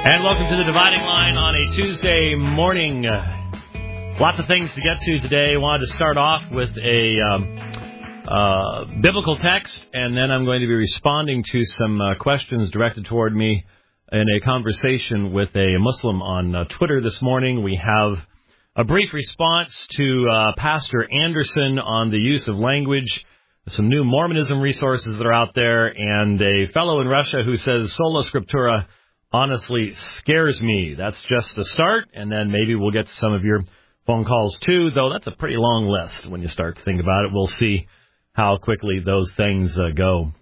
And welcome to the Dividing Line on a Tuesday morning. Lots of things to get to today. I wanted to start off with a biblical text, and then I'm going to be responding to some questions directed toward me in a conversation with a Muslim on Twitter this morning. We have a brief response to Pastor Anderson on the use of language, some new Mormonism resources that are out there, and a fellow in Russia who says Sola Scriptura honestly scares me. That's just the start, and then maybe we'll get to some of your phone calls too, though that's a pretty long list when you start to think about it. We'll see how quickly those things go.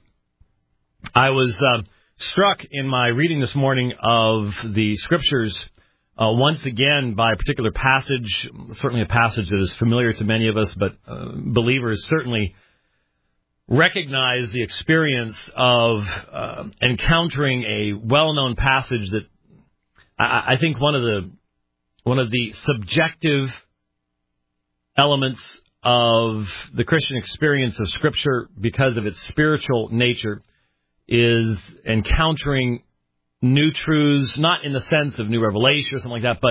I was struck in my reading this morning of the Scriptures once again by a particular passage, certainly a passage that is familiar to many of us, but believers certainly recognize the experience of encountering a well-known passage that I think one of the subjective elements of the Christian experience of Scripture, because of its spiritual nature, is encountering new truths, not in the sense of new revelation or something like that, but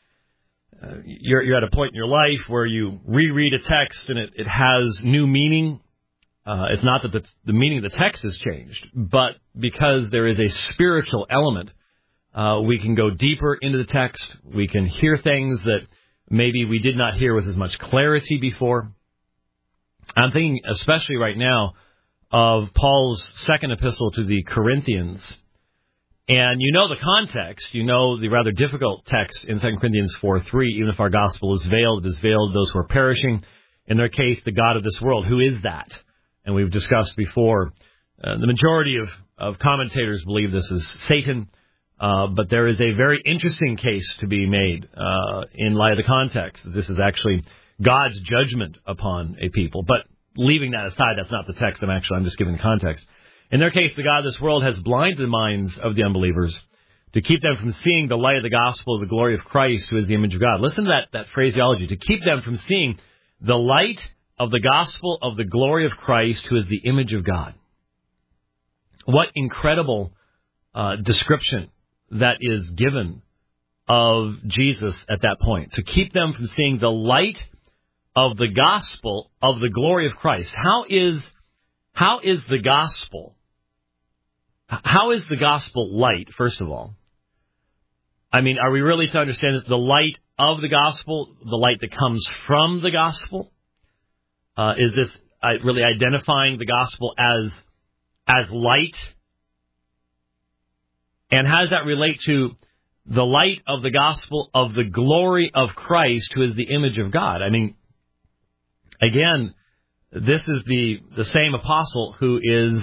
you're at a point in your life where you reread a text and it has new meaning. It's not that the meaning of the text has changed, but because there is a spiritual element, we can go deeper into the text. We can hear things that maybe we did not hear with as much clarity before. I'm thinking especially right now of Paul's second epistle to the Corinthians. And you know the context. You know the rather difficult text in 2 Corinthians 4:3. Even if our gospel is veiled, it is veiled to those who are perishing. In their case, the God of this world. Who is that? And we've discussed before, the majority of commentators believe this is Satan, but there is a very interesting case to be made in light of the context. This is actually God's judgment upon a people. But leaving that aside, that's not the text. I'm just giving the context. In their case, the God of this world has blinded the minds of the unbelievers to keep them from seeing the light of the gospel of the glory of Christ, who is the image of God. Listen to that phraseology, to keep them from seeing the light of the gospel of the glory of Christ, who is the image of God. What incredible description that is given of Jesus at that point. To keep them from seeing the light of the gospel of the glory of Christ. How is the gospel? How is the gospel light, first of all? I mean, are we really to understand that the light of the gospel, the light that comes from the gospel? Is this really identifying the gospel as light? And how does that relate to the light of the gospel of the glory of Christ, who is the image of God? I mean, again, this is the same apostle who is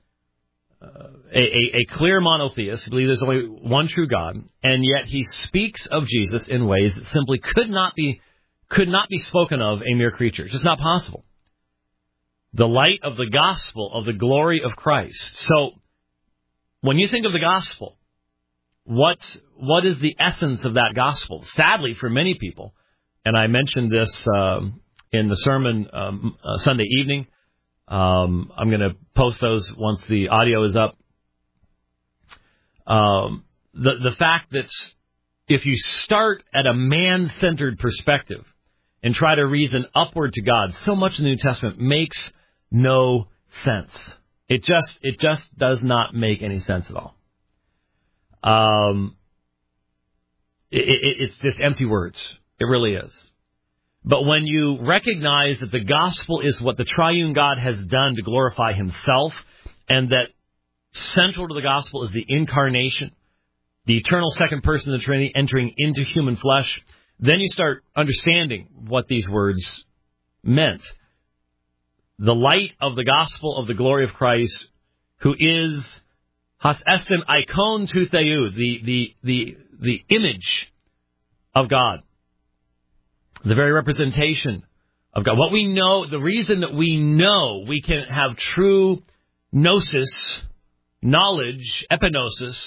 a clear monotheist, who believes there's only one true God, and yet he speaks of Jesus in ways that simply could not be spoken of a mere creature. It's just not possible. The light of the gospel of the glory of Christ. So, when you think of the gospel, what is the essence of that gospel? Sadly, for many people, and I mentioned this in the sermon Sunday evening. I'm going to post those once the audio is up. The fact that if you start at a man-centered perspective and try to reason upward to God, so much in the New Testament makes no sense. It just does not make any sense at all. It's just empty words. It really is. But when you recognize that the gospel is what the triune God has done to glorify himself, and that central to the gospel is the incarnation, the eternal second person of the Trinity entering into human flesh, then you start understanding what these words meant. The light of the gospel of the glory of Christ, who is has estem icon to theou, the image of God, the very representation of God. What we know, the reason that we know we can have true gnosis, knowledge, epignosis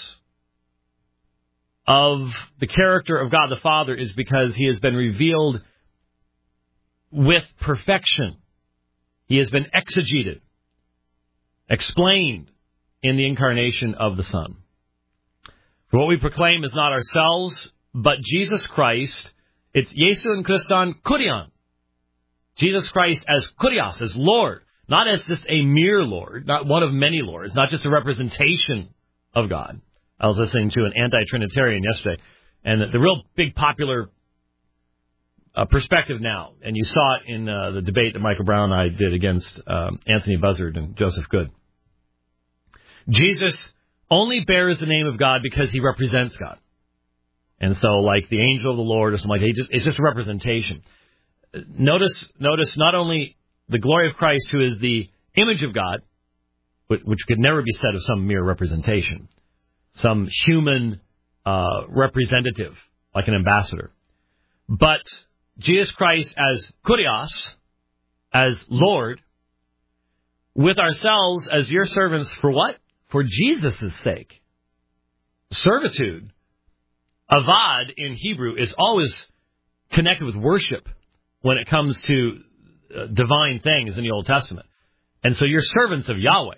of the character of God the Father is because he has been revealed with perfection. He has been exegeted, explained in the incarnation of the Son. For what we proclaim is not ourselves, but Jesus Christ. It's Jesu Christon Kurion. Jesus Christ as Kurios, as Lord. Not as just a mere Lord, not one of many Lords, not just a representation of God. I was listening to an anti-Trinitarian yesterday, and the real big popular perspective now, and you saw it in the debate that Michael Brown and I did against Anthony Buzzard and Joseph Good. Jesus only bears the name of God because he represents God. And so, like the angel of the Lord or something like that, it's just a representation. Notice not only the glory of Christ, who is the image of God, which could never be said of some mere representation, some human representative, like an ambassador, but Jesus Christ as Kurios, as Lord, with ourselves as your servants for what? For Jesus' sake. Servitude, avad in Hebrew, is always connected with worship when it comes to divine things in the Old Testament. And so you're servants of Yahweh.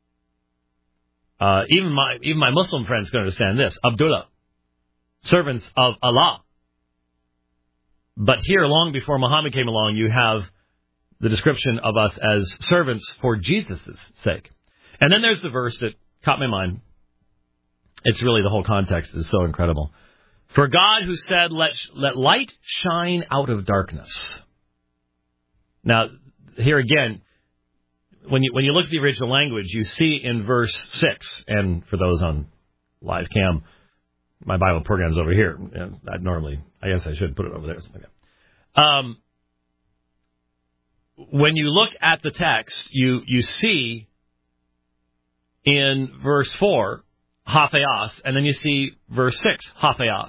Even my Muslim friends can understand this. Abdullah, servants of Allah. But here, long before Muhammad came along, you have the description of us as servants for Jesus' sake. And then there's the verse that caught my mind. It's really, the whole context is so incredible. For God who said, let light shine out of darkness. Now, here again, when you look at the original language, you see in verse 6, and for those on live cam, my Bible program's over here. I guess I should put it over there. Something like that. When you look at the text, you see in verse 4, hatheos, and then you see verse 6, hatheos.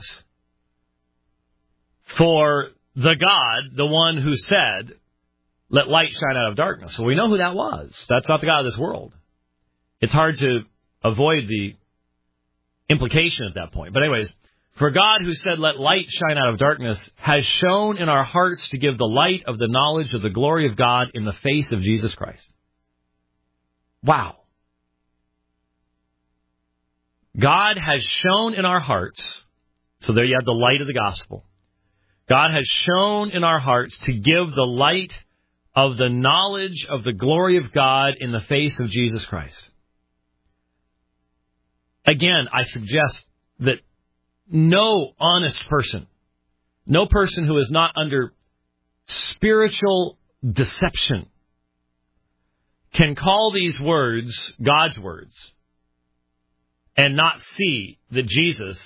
For the God, the one who said, let light shine out of darkness. Well, we know who that was. That's not the God of this world. It's hard to avoid the implication at that point. But anyways, for God who said, let light shine out of darkness, has shone in our hearts to give the light of the knowledge of the glory of God in the face of Jesus Christ. Wow. God has shone in our hearts. So there you have the light of the gospel. God has shone in our hearts to give the light of the knowledge of the glory of God in the face of Jesus Christ. Again, I suggest that no honest person, no person who is not under spiritual deception, can call these words God's words and not see that Jesus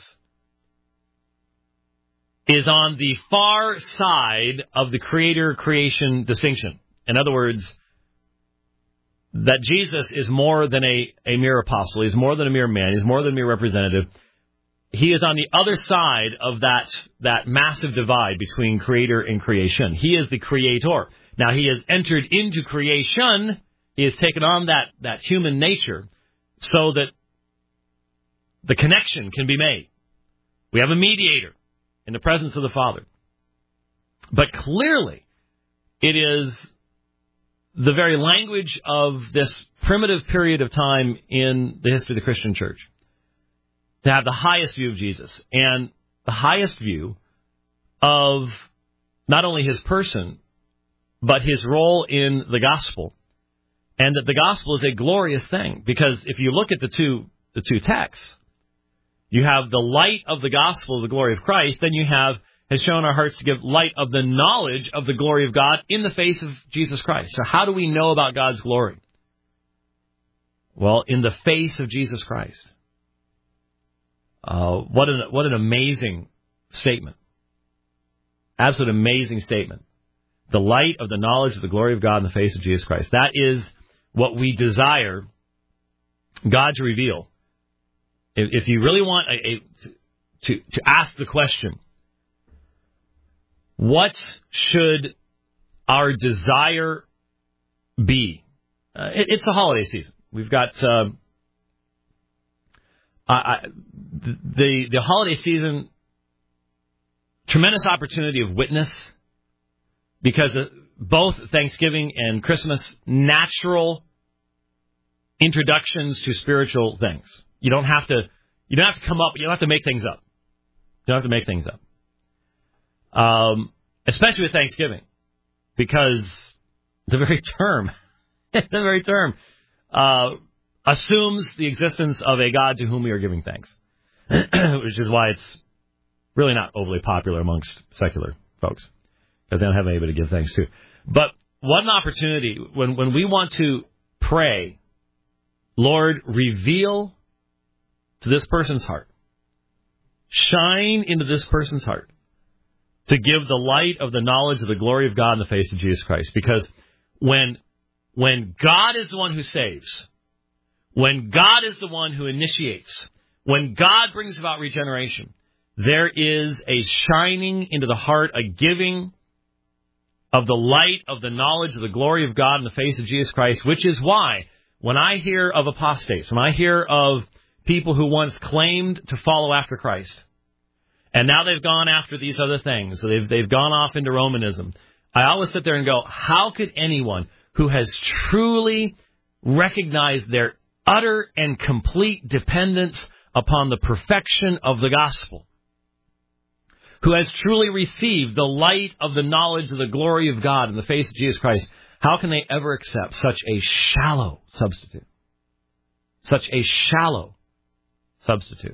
is on the far side of the creator-creation distinction. In other words, that Jesus is more than a mere apostle. He's more than a mere man. He's more than a mere representative. He is on the other side of that massive divide between creator and creation. He is the creator. Now, he has entered into creation. He has taken on that human nature so that the connection can be made. We have a mediator in the presence of the Father. But clearly, it is the very language of this primitive period of time in the history of the Christian church to have the highest view of Jesus and the highest view of not only his person, but his role in the gospel. And that the gospel is a glorious thing, because if you look at the two texts, you have the light of the gospel of the glory of Christ, then you have has shown our hearts to give light of the knowledge of the glory of God in the face of Jesus Christ. So how do we know about God's glory? Well, in the face of Jesus Christ. What an amazing statement. Absolute amazing statement. The light of the knowledge of the glory of God in the face of Jesus Christ. That is what we desire God to reveal. If you really want to ask the question, what should our desire be? It's the holiday season. We've got the holiday season, tremendous opportunity of witness, because both Thanksgiving and Christmas, natural introductions to spiritual things. You don't have to You don't have to come up. You don't have to make things up. You don't have to make things up. Especially with Thanksgiving, because the very term assumes the existence of a God to whom we are giving thanks, which is why it's really not overly popular amongst secular folks, because they don't have anybody to give thanks to. But what an opportunity when we want to pray, Lord, reveal to this person's heart, shine into this person's heart, to give the light of the knowledge of the glory of God in the face of Jesus Christ. Because when God is the one who saves, when God is the one who initiates, when God brings about regeneration, there is a shining into the heart, a giving of the light of the knowledge of the glory of God in the face of Jesus Christ, which is why when I hear of apostates, when I hear of people who once claimed to follow after Christ, and now they've gone after these other things, so they've gone off into Romanism, I always sit there and go, how could anyone who has truly recognized their utter and complete dependence upon the perfection of the gospel, who has truly received the light of the knowledge of the glory of God in the face of Jesus Christ, how can they ever accept such a shallow substitute? Such a shallow substitute.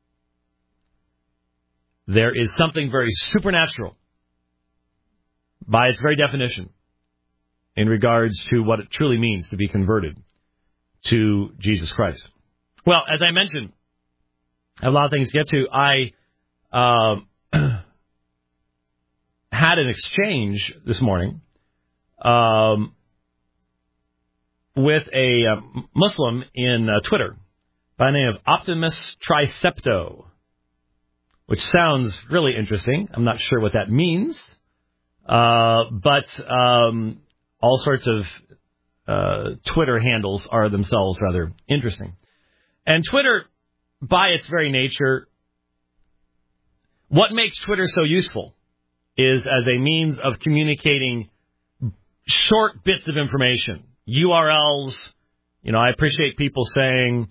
There is something very supernatural by its very definition in regards to what it truly means to be converted to Jesus Christ. Well, as I mentioned, I have a lot of things to get to. I had an exchange this morning with a Muslim in Twitter by the name of Optimus Tricepto, which sounds really interesting. I'm not sure what that means, but all sorts of Twitter handles are themselves rather interesting. And Twitter, by its very nature, what makes Twitter so useful is as a means of communicating short bits of information, URLs. You know, I appreciate people saying,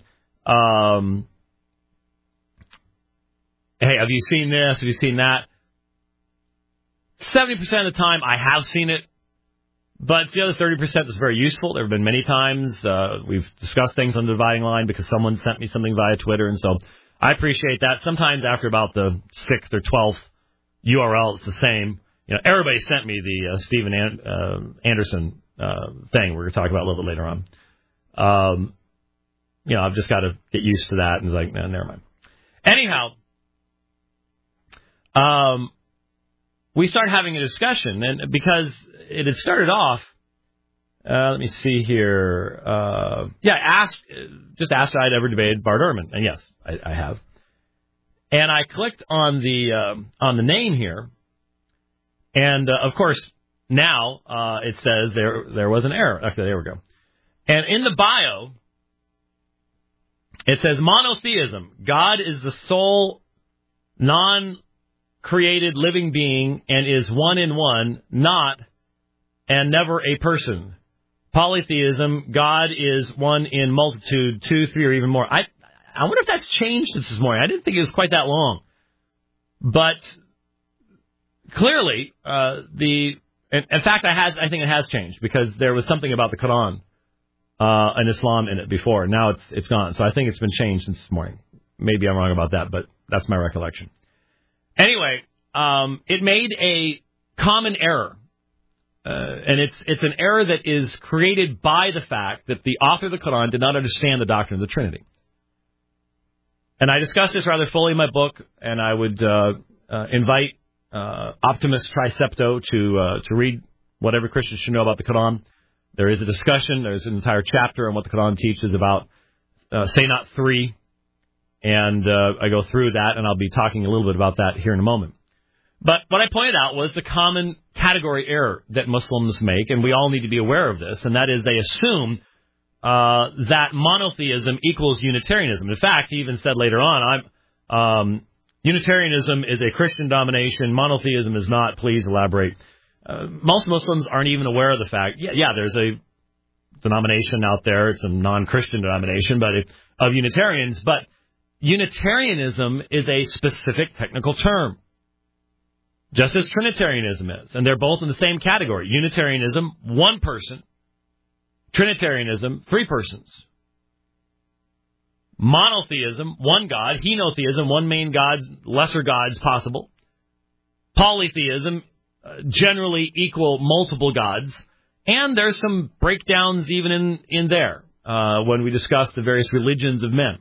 hey, have you seen this? Have you seen that? 70% of the time, I have seen it. But the other 30% is very useful. There have been many times we've discussed things on the dividing line because someone sent me something via Twitter. And so I appreciate that. Sometimes after about the 6th or 12th URL, it's the same. You know, everybody sent me the Steven Anderson thing we're going to talk about a little bit later on. You know, I've just got to get used to that. And it's like, no, never mind. Anyhow, we started having a discussion, and because it had started off, let me see here. Asked if I'd ever debated Bart Ehrman, and yes, I have. And I clicked on the name here, and of course now it says there was an error. Okay, there we go. And in the bio, it says monotheism. God is the sole non-created living being and is one in one, not and never a person. Polytheism, God is one in multitude, 2, 3, or even more. I wonder if that's changed since this morning. I didn't think it was quite that long. But clearly, in fact, I think it has changed because there was something about the Quran and Islam in it before. Now it's gone. So I think it's been changed since this morning. Maybe I'm wrong about that, but that's my recollection. Anyway, it made a common error. And it's an error that is created by the fact that the author of the Quran did not understand the doctrine of the Trinity. And I discussed this rather fully in my book, and I would invite Optimus Tricepto to read whatever Christians should know about the Quran. There is a discussion. There's an entire chapter on what the Quran teaches about Say Not 3. And I go through that, and I'll be talking a little bit about that here in a moment. But what I pointed out was the common category error that Muslims make, and we all need to be aware of this, and that is they assume that monotheism equals Unitarianism. In fact, he even said later on, Unitarianism is a Christian domination, monotheism is not. Please elaborate. Most Muslims aren't even aware of the fact, there's a denomination out there, it's a non-Christian denomination, but of Unitarians, but Unitarianism is a specific technical term, just as Trinitarianism is. And they're both in the same category. Unitarianism, one person. Trinitarianism, three persons. Monotheism, one God. Henotheism, one main God, lesser gods possible. Polytheism, generally equal multiple gods. And there's some breakdowns even in there when we discuss the various religions of men.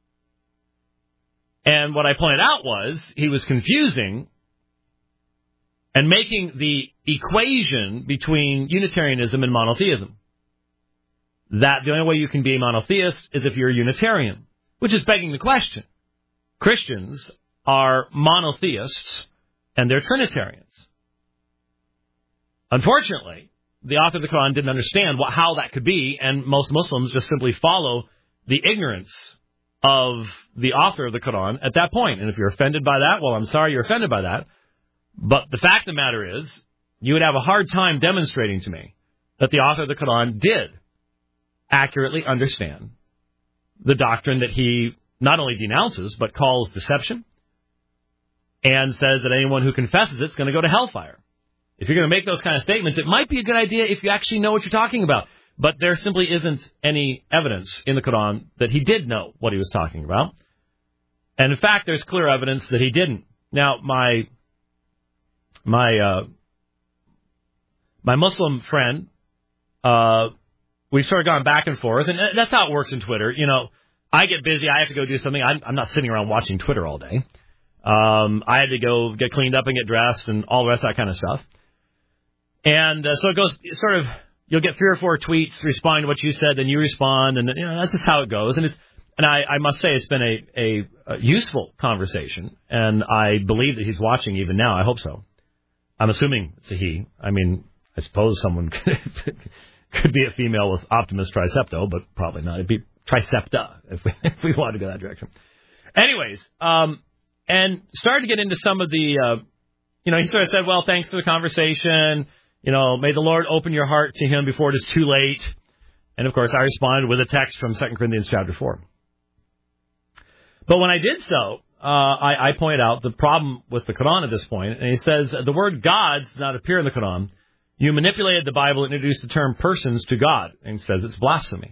And what I pointed out was he was confusing and making the equation between Unitarianism and monotheism. That the only way you can be a monotheist is if you're a Unitarian, which is begging the question. Christians are monotheists and they're Trinitarians. Unfortunately, the author of the Quran didn't understand how that could be, and most Muslims just simply follow the ignorance of the author of the Quran at that point. And if you're offended by that, well, I'm sorry you're offended by that. But the fact of the matter is, you would have a hard time demonstrating to me that the author of the Quran did accurately understand the doctrine that he not only denounces, but calls deception, and says that anyone who confesses it's going to go to hellfire. If you're going to make those kind of statements, it might be a good idea if you actually know what you're talking about. But there simply isn't any evidence in the Quran that he did know what he was talking about. And in fact, there's clear evidence that he didn't. Now, my Muslim friend, we've sort of gone back and forth, and that's how it works in Twitter. You know, I get busy, I have to go do something. I'm not sitting around watching Twitter all day. I had to go get cleaned up and get dressed and all the rest of that kind of stuff. And so it goes sort of, you'll get 3 or 4 tweets responding to what you said, then you respond, and that's just how it goes. And I must say it's been a useful conversation, and I believe that he's watching even now. I hope so. I'm assuming it's a he. I mean, I suppose someone could be a female with Optimus Tricepto, but probably not. It'd be Tricepta if we wanted to go that direction. Anyways, and started to get into some of the, he sort of said, well, thanks for the conversation. May the Lord open your heart to him before it is too late. And, of course, I responded with a text from 2 Corinthians chapter 4. But when I did so, I pointed out the problem with the Quran at this point. And he says, the word gods does not appear in the Quran. You manipulated the Bible and introduced the term persons to God. And he says it's blasphemy.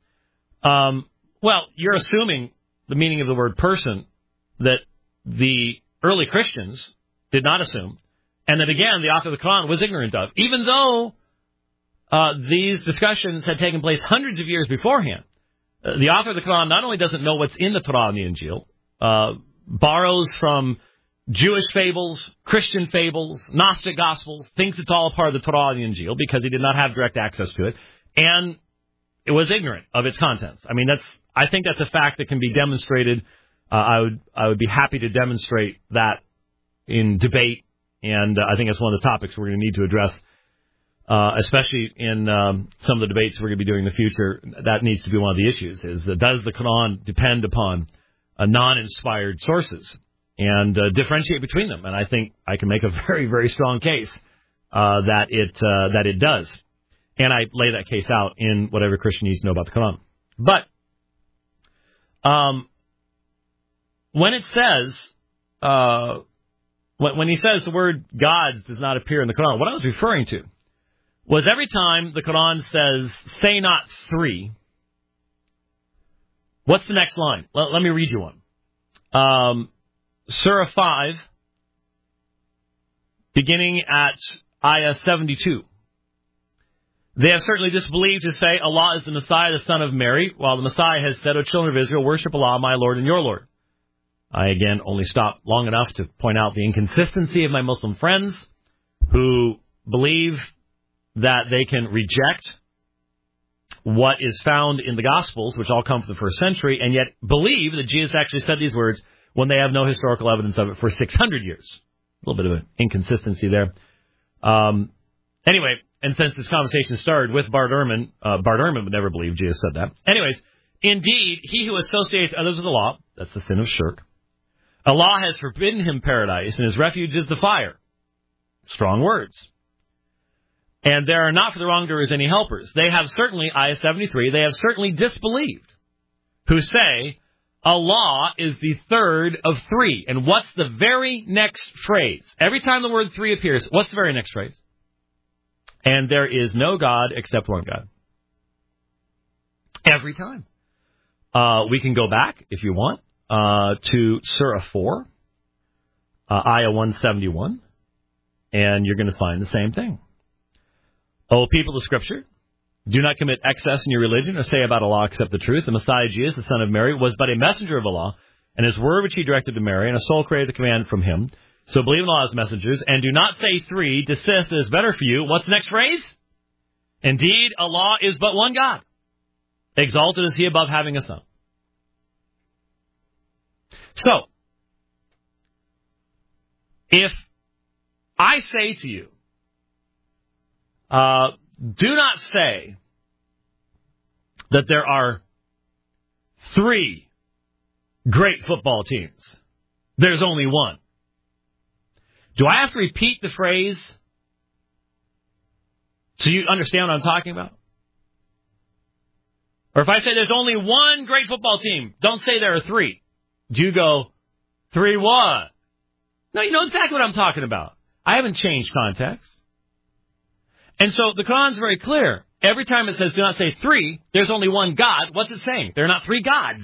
Well, you're assuming the meaning of the word person that the early Christians did not assume, and that, again, the author of the Quran was ignorant of, even though these discussions had taken place hundreds of years beforehand. The author of the Quran not only doesn't know what's in the Torah and the Injil, borrows from Jewish fables, Christian fables, Gnostic Gospels, thinks it's all a part of the Torah and the Injil because he did not have direct access to it, and it was ignorant of its contents. I mean, I think that's a fact that can be demonstrated. I would be happy to demonstrate that in debate, and I think it's one of the topics we're going to need to address, especially in some of the debates we're going to be doing in the future. That needs to be one of the issues, is does the Quran depend upon non-inspired sources, and differentiate between them? And I think I can make a very, very strong case that it does. And I lay that case out in what every Christian needs to know about the Quran. But when it says, when he says the word gods does not appear in the Quran, what I was referring to was every time the Quran says, say not 3, what's the next line? Let me read you one. Surah 5, beginning at Ayah 72. They have certainly disbelieved to say Allah is the Messiah, the son of Mary, while the Messiah has said, O children of Israel, worship Allah, my Lord and your Lord. I, again, only stopped long enough to point out the inconsistency of my Muslim friends who believe that they can reject what is found in the Gospels, which all come from the first century, and yet believe that Jesus actually said these words when they have no historical evidence of it for 600 years. A little bit of an inconsistency there. Anyway, and since this conversation started with Bart Ehrman would never believe Jesus said that. Anyways, indeed, he who associates others with Allah, that's the sin of shirk, Allah has forbidden him paradise, and his refuge is the fire. Strong words. And there are not for the wrongdoers any helpers. They have certainly, Ayah 73, they have certainly disbelieved, who say, a law is the third of three. And what's the very next phrase? Every time the word three appears, what's the very next phrase? And there is no God except one God. Every time. We can go back, if you want, to Surah 4, Ayah 171, and you're going to find the same thing. O people of Scripture, do not commit excess in your religion or say about Allah except the truth. The Messiah Jesus, the son of Mary, was but a messenger of Allah, and his word which he directed to Mary, and a soul created the command from him. So believe in Allah's messengers, and do not say three, desist, it is better for you. What's the next phrase? Indeed, Allah is but one God. Exalted is he above having a son. So, if I say to you, do not say that there are three great football teams. There's only one. Do I have to repeat the phrase so you understand what I'm talking about? Or if I say there's only one great football team, don't say there are three. Do you go, 3 what? No, you know exactly what I'm talking about. I haven't changed context. And so the Quran's very clear. Every time it says do not say three, there's only one God. What's it saying? There are not three gods.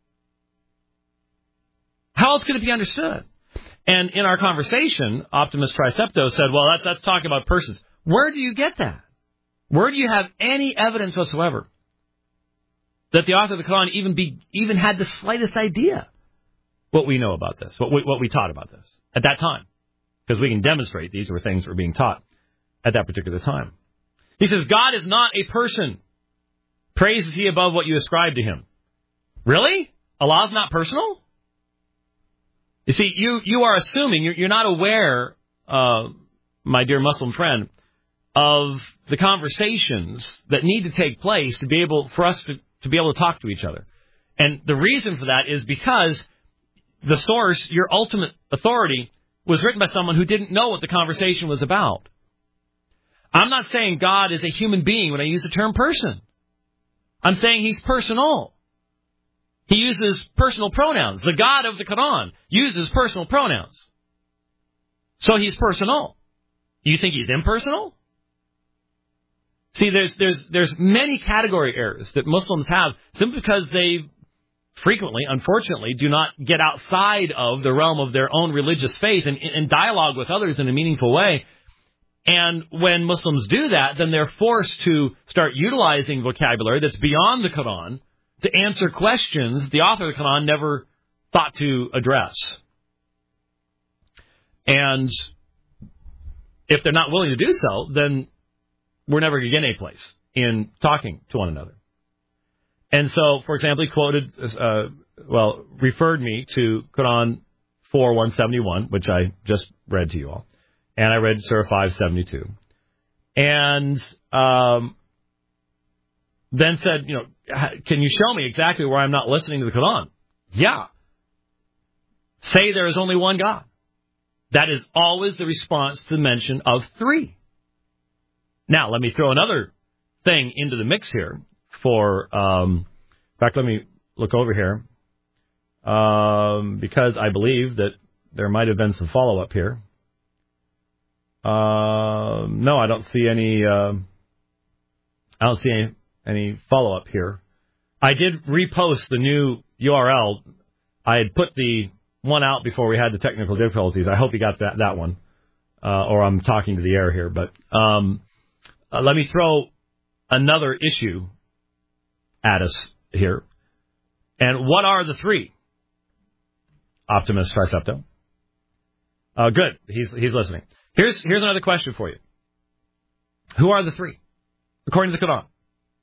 How else could it be understood? And in our conversation, Optimus Tricepto said, well, that's talking about persons. Where do you get that? Where do you have any evidence whatsoever that the author of the Quran even had the slightest idea what we know about this, what we taught about this at that time? Because we can demonstrate these were things that were being taught at that particular time. He says, God is not a person. Praise is he above what you ascribe to him. Really? Allah's not personal? You see, you are assuming, you're not aware, my dear Muslim friend, of the conversations that need to take place to be able for us to be able to talk to each other. And the reason for that is because the source, your ultimate authority, was written by someone who didn't know what the conversation was about. I'm not saying God is a human being when I use the term person. I'm saying he's personal. He uses personal pronouns. The God of the Quran uses personal pronouns. So he's personal. You think he's impersonal? See, there's many category errors that Muslims have simply because they frequently, unfortunately, do not get outside of the realm of their own religious faith and dialogue with others in a meaningful way. And when Muslims do that, then they're forced to start utilizing vocabulary that's beyond the Quran to answer questions the author of the Quran never thought to address. And if they're not willing to do so, then we're never going to get any place in talking to one another. And so, for example, he quoted, referred me to Quran 4:171, which I just read to you all. And I read Surah 5:72. And then said, can you show me exactly where I'm not listening to the Quran? Yeah. Say there is only one God. That is always the response to the mention of three. Now, let me throw another thing into the mix here for, in fact, let me look over here, because I believe that there might have been some follow-up here. No, I don't see any, any follow-up here. I did repost the new URL. I had put the one out before we had the technical difficulties. I hope you got that one, or I'm talking to the air here. But let me throw another issue at us here. And what are the three? Optimus Tricepto. Good. He's listening. Here's another question for you. Who are the three, according to the Quran?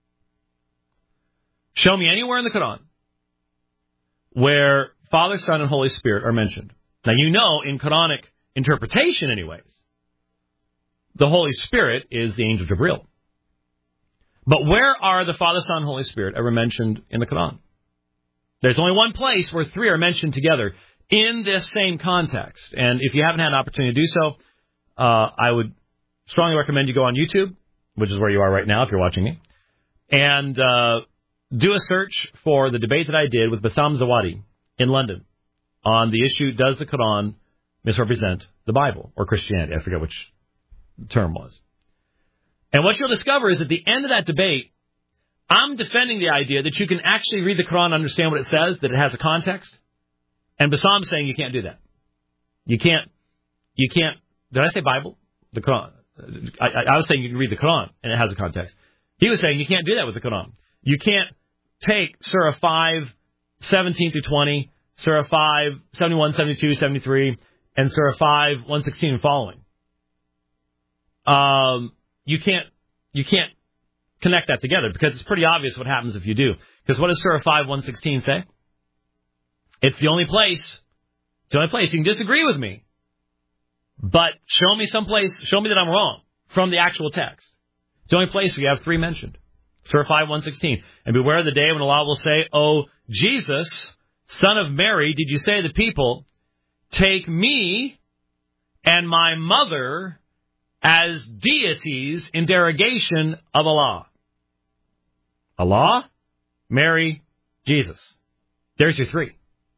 Show me anywhere in the Quran where Father, Son, and Holy Spirit are mentioned. Now, in Quranic interpretation anyways, the Holy Spirit is the angel Jibril. But where are the Father, Son, and Holy Spirit ever mentioned in the Quran? There's only one place where three are mentioned together in this same context. And if you haven't had an opportunity to do so, I would strongly recommend you go on YouTube, which is where you are right now if you're watching me, and do a search for the debate that I did with Bassam Zawadi in London on the issue, does the Quran misrepresent the Bible or Christianity? I forget which the term was. And what you'll discover is at the end of that debate, I'm defending the idea that you can actually read the Quran and understand what it says, that it has a context. And Bassam's saying you can't do that. You can't, did I say Bible? The Quran. I was saying you can read the Quran and it has a context. He was saying you can't do that with the Quran. You can't take Surah 5, 17 through 20, Surah 5, 71, 72, 73, and Surah 5, 116 and following. You can't connect that together because it's pretty obvious what happens if you do. Because what does Surah 5, 116 say? It's the only place. You can disagree with me. But show me that I'm wrong from the actual text. It's the only place we have 3 mentioned. Surah 5, 116. And beware of the day when Allah will say, "O Jesus, son of Mary, did you say to the people, take me and my mother as deities in derogation of Allah?" Allah, Mary, Jesus. There's your 3.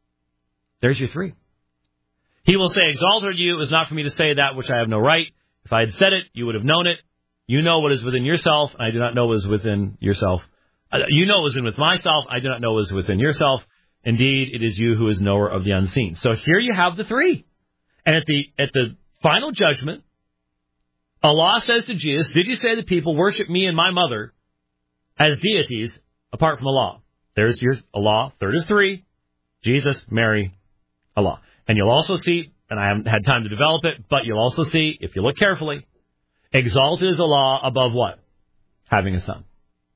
He will say, "Exalted are you, it was not for me to say that which I have no right. If I had said it, you would have known it. You know what is within yourself, and I do not know what is within yourself. You know what is with myself, I do not know what is within yourself. Indeed, it is you who is knower of the unseen." So here you have the 3. And at the final judgment, Allah says to Jesus, "Did you say the people worship me and my mother as deities apart from Allah?" There's your Allah, third of 3. Jesus, Mary, Allah. And you'll also see, and I haven't had time to develop it, but you'll also see, if you look carefully, exalted is Allah above what? Having a son.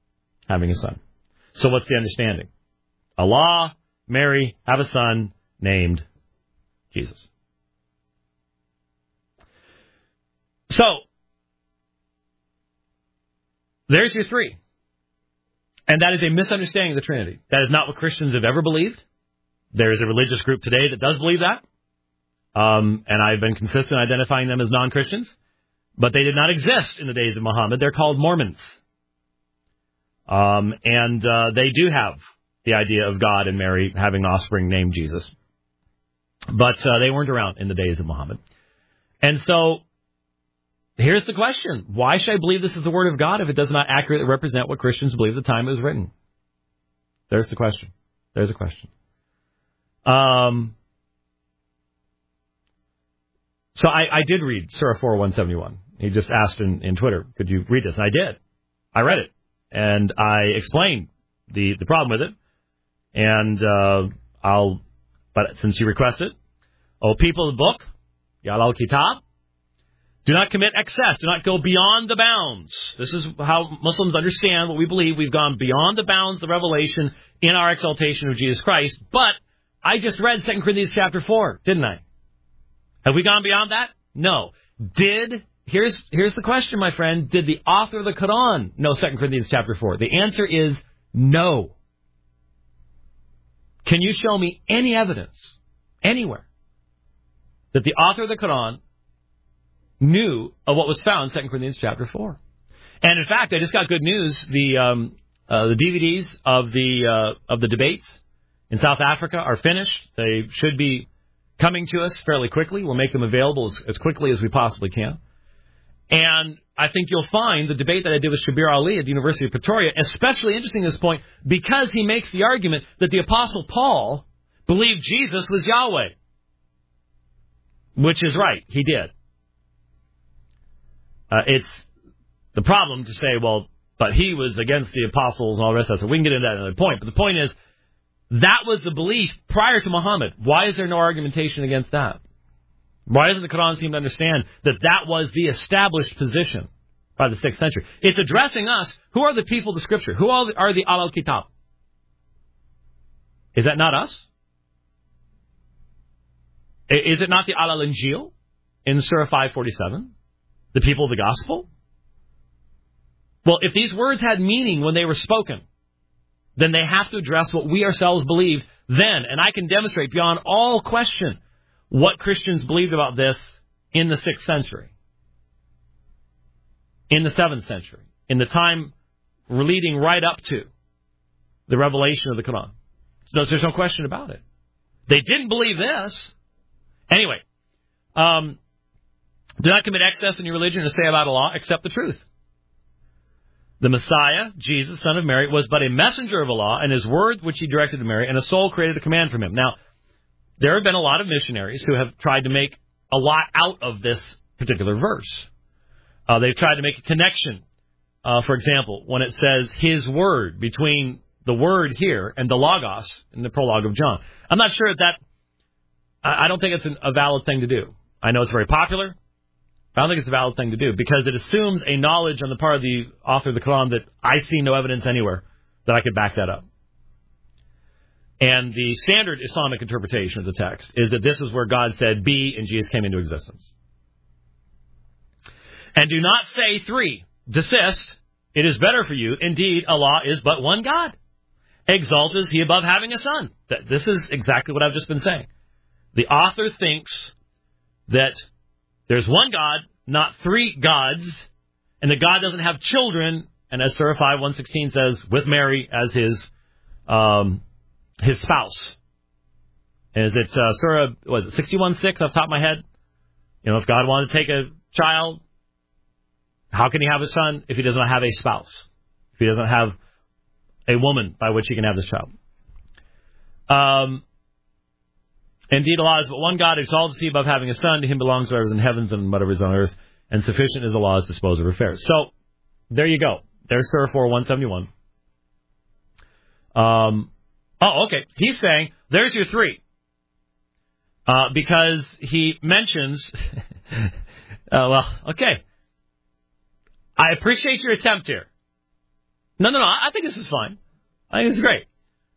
So what's the understanding? Allah, Mary, have a son named Jesus. So, there's your 3. And that is a misunderstanding of the Trinity. That is not what Christians have ever believed. There is a religious group today that does believe that. And I've been consistent in identifying them as non-Christians. But they did not exist in the days of Muhammad. They're called Mormons. And they do have the idea of God and Mary having offspring named Jesus. But they weren't around in the days of Muhammad. And so, here's the question. Why should I believe this is the Word of God if it does not accurately represent what Christians believe at the time it was written? There's the question. So I did read Surah 4, 171. He just asked in Twitter, could you read this? And I did. I read it. And I explained the problem with it. And but since you requested, O people of the book, Ya Ahl Kitab, do not commit excess. Do not go beyond the bounds. This is how Muslims understand what we believe. We've gone beyond the bounds of revelation in our exaltation of Jesus Christ. But I just read 2 Corinthians chapter 4, didn't I? Have we gone beyond that? No. Here's the question, my friend. Did the author of the Quran know 2 Corinthians chapter 4? The answer is no. Can you show me any evidence, anywhere, that the author of the Quran knew of what was found in 2 Corinthians chapter 4? And in fact, I just got good news. The DVDs of the debates in South Africa are finished. They should be coming to us fairly quickly. We'll make them available as quickly as we possibly can. And I think you'll find the debate that I did with Shabir Ali at the University of Pretoria especially interesting at this point because he makes the argument that the Apostle Paul believed Jesus was Yahweh. Which is right. He did. It's the problem to say, well, but he was against the apostles and all the rest of that. So we can get into that another point. But the point is, that was the belief prior to Muhammad. Why is there no argumentation against that? Why doesn't the Quran seem to understand that that was the established position by the 6th century? It's addressing us. Who are the people of the Scripture? Who are the Ahl al-Kitab? Is that not us? Is it not the Ahl al-Injil in Surah 547? The people of the Gospel? Well, if these words had meaning when they were spoken, then they have to address what we ourselves believed then. And I can demonstrate beyond all question what Christians believed about this in the 6th century, in the 7th century, in the time leading right up to the revelation of the Quran. So there's no question about it. They didn't believe this. Anyway, do not commit excess in your religion or say about a law except the truth. The Messiah, Jesus, son of Mary, was but a messenger of a law, and his word which he directed to Mary, and a soul created a command from him. Now, there have been a lot of missionaries who have tried to make a lot out of this particular verse. They've tried to make a connection. For example, when it says his word, between the word here and the Logos in the prologue of John. I'm not sure that I don't think it's a valid thing to do. I know it's very popular. I don't think it's a valid thing to do because it assumes a knowledge on the part of the author of the Quran that I see no evidence anywhere that I could back that up. And the standard Islamic interpretation of the text is that this is where God said be and Jesus came into existence. And do not say three. Desist. It is better for you. Indeed, Allah is but one God. Exalted is he above having a son. This is exactly what I've just been saying. The author thinks that there's one God, not three gods, and that God doesn't have children, and as Surah 5:116 says, with Mary as his spouse. And is it Surah, 61:6 off the top of my head? You know, if God wanted to take a child, how can he have a son if he doesn't have a spouse? If he doesn't have a woman by which he can have this child? Indeed, Allah is but one God, exalted is he above having a son. To him belongs whatever is in heavens and whatever is on earth, and sufficient is Allah's disposer of affairs. So, there you go. There's Surah 4:171. Okay. He's saying, there's your three. Because he mentions, okay. I appreciate your attempt here. No, I think this is fine. I think this is great.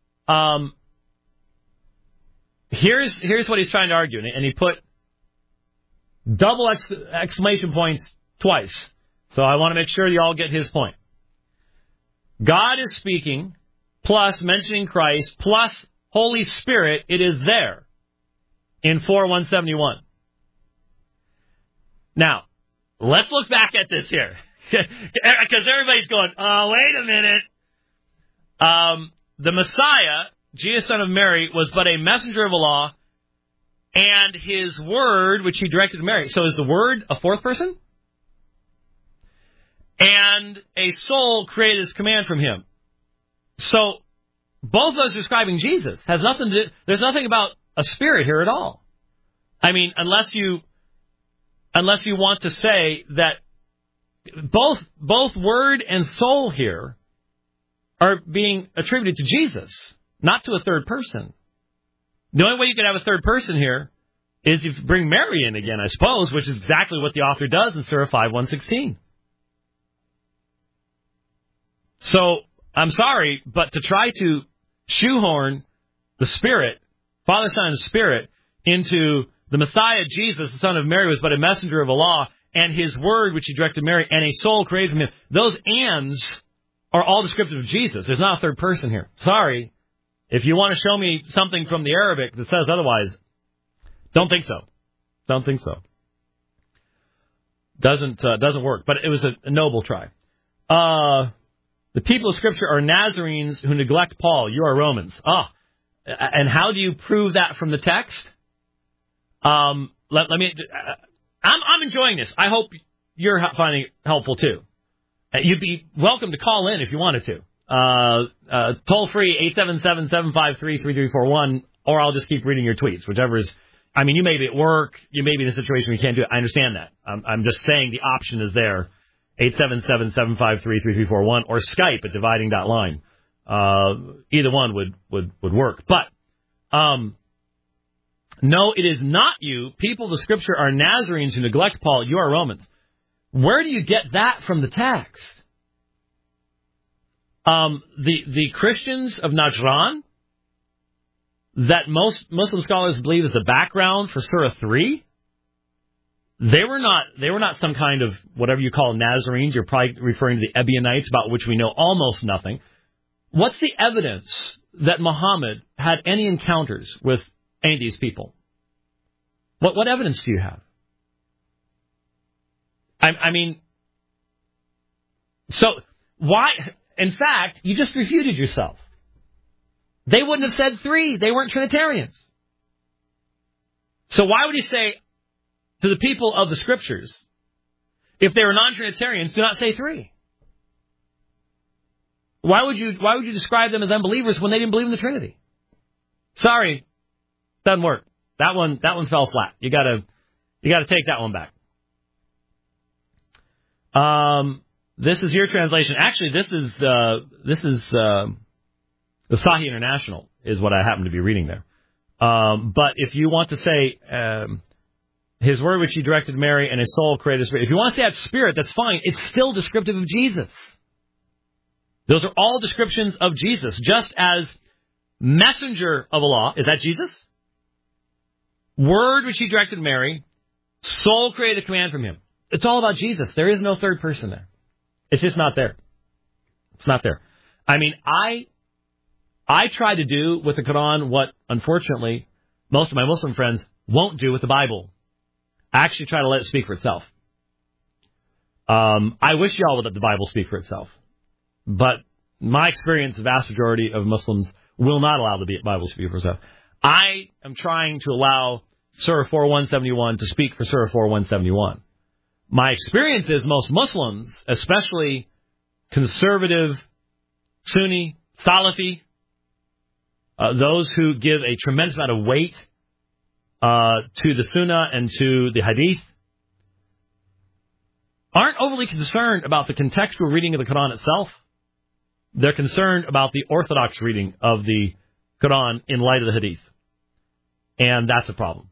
Here's what he's trying to argue, and he put double exclamation points twice. So I want to make sure you all get his point. God is speaking, plus mentioning Christ, plus Holy Spirit, it is there in 4:171. Now, let's look back at this here. Because everybody's going, oh, wait a minute. The Messiah, Jesus, son of Mary, was but a messenger of Allah, and his word, which he directed to Mary. So is the word a fourth person? And a soul created his command from him. So both of those describing Jesus has nothing to do, there's nothing about a spirit here at all. I mean, unless you want to say that both word and soul here are being attributed to Jesus, not to a third person. The only way you could have a third person here is if you bring Mary in again, I suppose, which is exactly what the author does in Surah 5:116. So, I'm sorry, but to try to shoehorn the Spirit, Father, Son, and Spirit, into the Messiah, Jesus, the son of Mary, was but a messenger of Allah, and his word, which he directed Mary, and a soul created from him. Those ands are all descriptive of Jesus. There's not a third person here. Sorry. If you want to show me something from the Arabic that says otherwise, don't think so. Don't think so. Doesn't work. But it was a noble try. The people of Scripture are Nazarenes who neglect Paul. You are Romans. And how do you prove that from the text? Let me... I'm enjoying this. I hope you're finding it helpful, too. You'd be welcome to call in if you wanted to. Toll free, 877-753-3341, or I'll just keep reading your tweets, whichever is... I mean, you may be at work. You may be in a situation where you can't do it. I understand that. I'm just saying the option is there. 877-753-3341, or Skype at dividing.line. Either one would work. But... no, it is not you. People of the Scripture are Nazarenes who neglect Paul. You are Romans. Where do you get that from the text? The Christians of Najran, that most Muslim scholars believe is the background for Surah 3, they were not some kind of whatever you call Nazarenes. You're probably referring to the Ebionites, about which we know almost nothing. What's the evidence that Muhammad had any encounters with any of these people? What evidence do you have? I mean, so why? In fact, you just refuted yourself. They wouldn't have said three. They weren't Trinitarians. So why would he say to the people of the Scriptures, if they were non-Trinitarians, do not say three? Why would you describe them as unbelievers when they didn't believe in the Trinity? Sorry, doesn't work. That one fell flat. You gotta take that one back. This is your translation. Actually, this is the Sahih International is what I happen to be reading there. But if you want to say his word which he directed Mary and his soul created spirit, if you want to say that spirit, that's fine. It's still descriptive of Jesus. Those are all descriptions of Jesus. Just as messenger of Allah, is that Jesus? Word which he directed Mary, soul created a command from him. It's all about Jesus. There is no third person there. It's just not there. It's not there. I mean, I try to do with the Quran what, unfortunately, most of my Muslim friends won't do with the Bible. I actually try to let it speak for itself. I wish y'all would let the Bible speak for itself. But my experience, the vast majority of Muslims will not allow the Bible to speak for itself. I am trying to allow Surah 4:171 to speak for Surah 4:171. My experience is most Muslims, especially conservative, Sunni, Salafi, those who give a tremendous amount of weight to the Sunnah and to the Hadith, aren't overly concerned about the contextual reading of the Quran itself. They're concerned about the orthodox reading of the Quran in light of the Hadith. And that's a problem.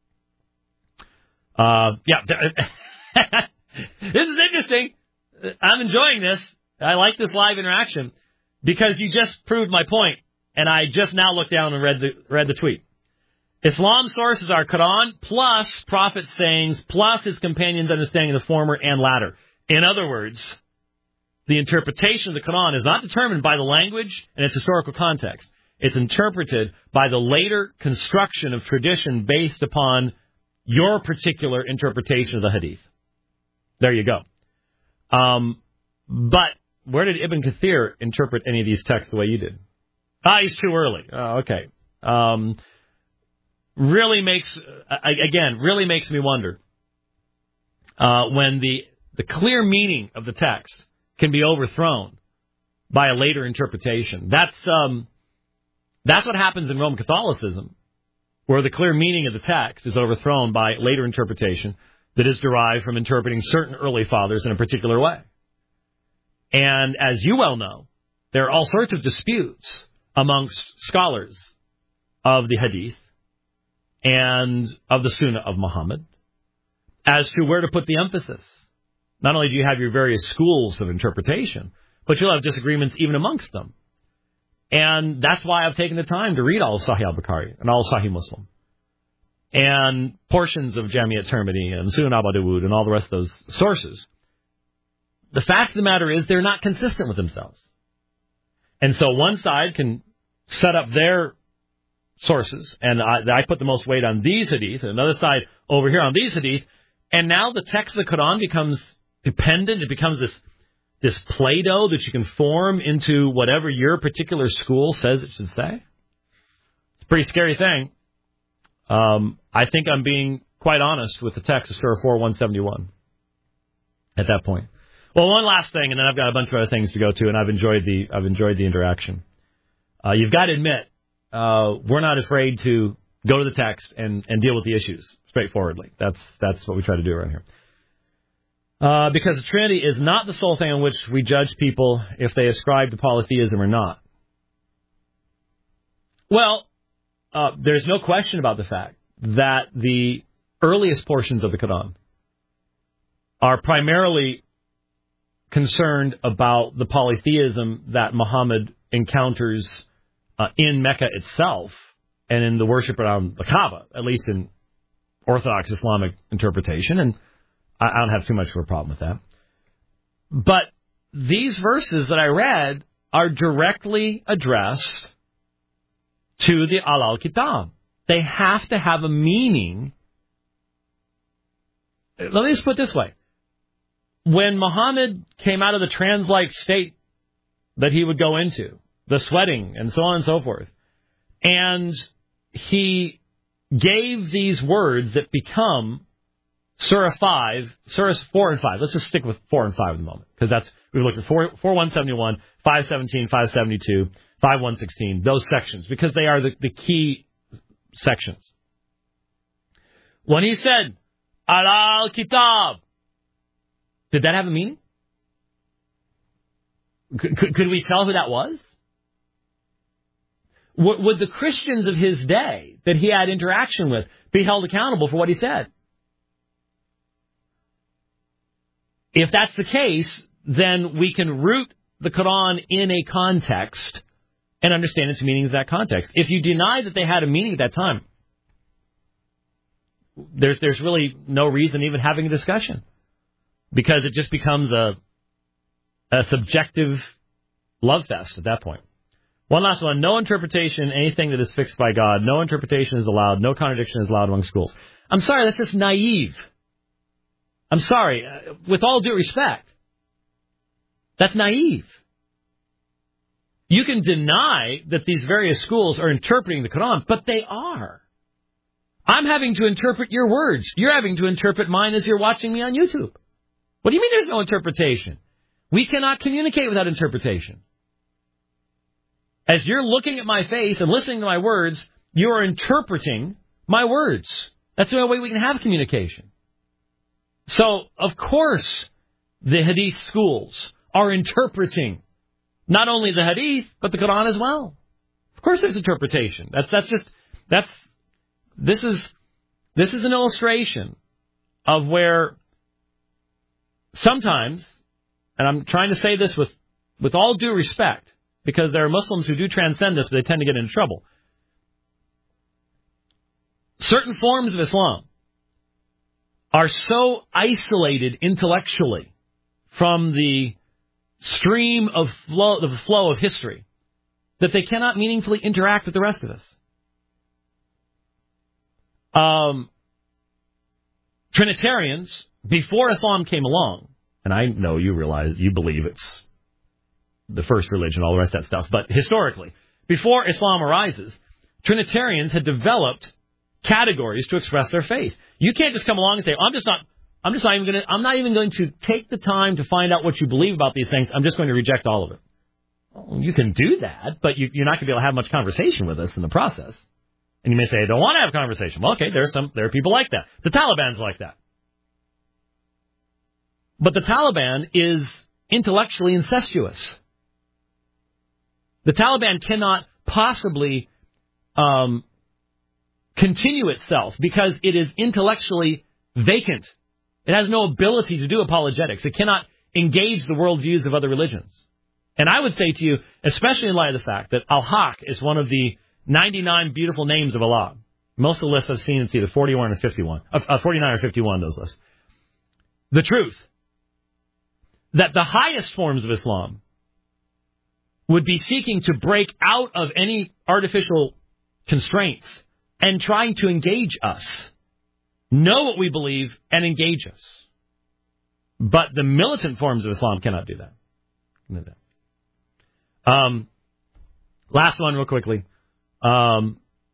This is interesting. I'm enjoying this. I like this live interaction because you just proved my point, and I just now looked down and read the tweet. Islam's sources are Quran plus Prophet sayings plus his companions' understanding of the former and latter. In other words, the interpretation of the Quran is not determined by the language and its historical context. It's interpreted by the later construction of tradition based upon your particular interpretation of the Hadith. There you go. But where did Ibn Kathir interpret any of these texts the way you did? He's too early. Oh, okay. Really makes me wonder when the clear meaning of the text can be overthrown by a later interpretation. That's what happens in Roman Catholicism, where the clear meaning of the text is overthrown by later interpretation that is derived from interpreting certain early fathers in a particular way. And as you well know, there are all sorts of disputes amongst scholars of the Hadith and of the Sunnah of Muhammad as to where to put the emphasis. Not only do you have your various schools of interpretation, but you'll have disagreements even amongst them. And that's why I've taken the time to read all of Sahih al-Bukhari and all of Sahih Muslim and portions of Jami' at-Tirmidhi and Sunan Abu Dawud and all the rest of those sources. The fact of the matter is they're not consistent with themselves. And so one side can set up their sources, and I put the most weight on these hadith, and another side over here on these hadith, and now the text of the Quran becomes dependent. It becomes this Play-Doh that you can form into whatever your particular school says it should say. It's a pretty scary thing. I think I'm being quite honest with the text of Surah 4:171 at that point. Well, one last thing, and then I've got a bunch of other things to go to, and I've enjoyed the interaction. You've got to admit, we're not afraid to go to the text and deal with the issues straightforwardly. That's what we try to do around here. Because the Trinity is not the sole thing on which we judge people if they ascribe to polytheism or not. Well, there's no question about the fact that the earliest portions of the Quran are primarily concerned about the polytheism that Muhammad encounters in Mecca itself and in the worship around the Kaaba, at least in Orthodox Islamic interpretation, and I don't have too much of a problem with that. But these verses that I read are directly addressed to the Al-Kitab. They have to have a meaning. Let me just put it this way. When Muhammad came out of the trance-like state that he would go into, the sweating and so on and so forth, and he gave these words that become Surah 4 and 5. Let's just stick with 4 and 5 at the moment, because we've looked at 4:171, 5:17, 5:72, 5:116, those sections, because they are the key sections. When he said, Alal Kitab, did that have a meaning? Could we tell who that was? Would the Christians of his day that he had interaction with be held accountable for what he said? If that's the case, then we can root the Quran in a context and understand its meaning in that context. If you deny that they had a meaning at that time, there's really no reason even having a discussion, because it just becomes a subjective love fest at that point. One last one. No interpretation, anything that is fixed by God. No interpretation is allowed. No contradiction is allowed among schools. I'm sorry, that's just naive. I'm sorry. With all due respect, that's naive. You can deny that these various schools are interpreting the Quran, but they are. I'm having to interpret your words. You're having to interpret mine as you're watching me on YouTube. What do you mean there's no interpretation? We cannot communicate without interpretation. As you're looking at my face and listening to my words, you are interpreting my words. That's the only way we can have communication. So, of course, the Hadith schools are interpreting not only the Hadith, but the Quran as well. Of course there's interpretation. This is an illustration of where sometimes, and I'm trying to say this with all due respect, because there are Muslims who do transcend this, but they tend to get into trouble. Certain forms of Islam are so isolated intellectually from the stream of the flow of history that they cannot meaningfully interact with the rest of us. Trinitarians, before Islam came along, and I know you believe it's the first religion, all the rest of that stuff, but historically, before Islam arises, Trinitarians had developed categories to express their faith. You can't just come along and say, I'm not even going to take the time to find out what you believe about these things. I'm just going to reject all of it. Well, you can do that, but you're not going to be able to have much conversation with us in the process. And you may say, I don't want to have a conversation. Well, okay, there are people like that. The Taliban's like that. But the Taliban is intellectually incestuous. The Taliban cannot possibly continue itself because it is intellectually vacant. It has no ability to do apologetics. It cannot engage the worldviews of other religions. And I would say to you, especially in light of the fact that Al-Haq is one of the 99 beautiful names of Allah. Most of the lists I've seen, it's either 41 or 51, 49 or 51, those lists. The truth that the highest forms of Islam would be seeking to break out of any artificial constraints and trying to engage us, know what we believe, and engage us. But the militant forms of Islam cannot do that. Last one real quickly. I